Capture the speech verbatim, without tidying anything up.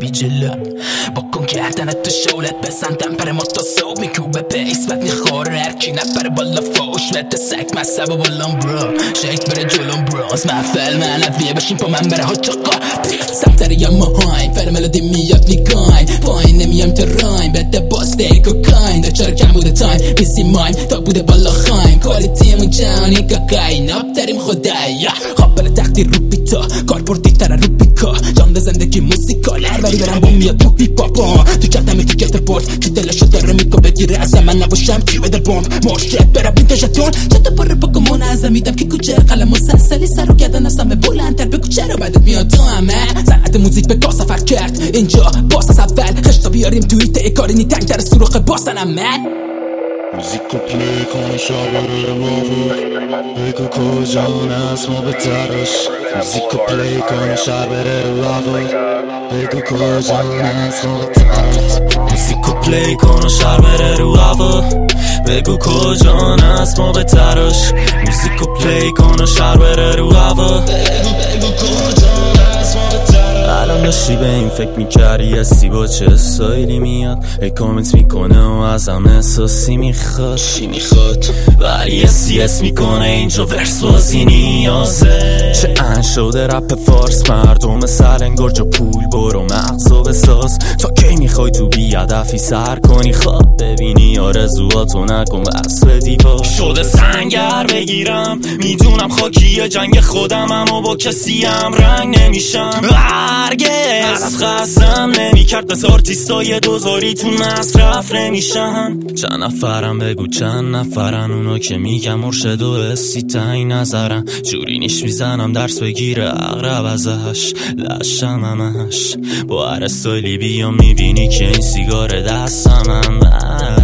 بی جلو بکن کردنت تو شولت بزن دمپر متصوب میکوبه به اسمت میخوره هرکی نفره بالا فوش وته سک مصب و بالام برو شیک بره جلوم براز محفل معنویه بشین پا من بره حجقا سمتر یا مهاین فر ملودی میاد میگاین پایین نمیم تو راین بده باز دیک و کاین ده چرا کم بوده تایم بیسی مایم تا بوده بالا خایم کوالیتیمون جهانی کاکاین ناب داریم خدای خب تقدیر رو بیتا کارپورتی تره رو بیکا جان زندگی موسیقال هر بری برم با میاد تو هیپ هاپ تو کردم تو گرد پورت کی دلشو داره میکو بگیره از من نباشم کی بده بمب مارشت بره بینت ژتون چت پر پوکمون از میدم که کوچه قلم مسلسلی سر رو گردن اصلا به بلندتر بگو چرا بعدت میاد تو همه صنعت موزیک به گاز سفر کرد اینجا باس از اول خشتا بیاریم توییت ای کاری نی تنگ تر سوراخ باسنم من موزیکو پلی کن شابه رو بگو کجا نسمو به تراش موزیکو پلی کن شابه رو بگو کجا نسمو به تراش موزیکو پلی کن شابه رو بگو کجا نسمو به تراش موزیکو پلی کن شابه رو بگو کجا نسمو به تراش الان داشتی به این فکر میکردی هستی با چه استایلی میاد ای کامنت میکنه و ازم احساسی میخواد چی میخواد ولی اسی اس میکنه اینجا ورس بازی نیازه چه ان شده رپ فارس مردم سر انگار جا پول برو مغزو بساز تا کی میخوای تو بیادفی سر کنی خواب ببینی آرزواتو نکن بس به دیوار شده سنگر بگیرم میدونم خاکیه جنگ خودم اما با کسی هم رنگ نمیشم هرگز خستم نمیکرد بس آرتیستای دوزاری تو مصرف نمیشن چند نفرم بگو چند نفرن اونا که میگم مرشد و حسی تنگ نظرن جوری نیش میزنم درس بگیره اغرب ازش لشم همش با هر استایلی بیام میبینی که این سیگار دستم هم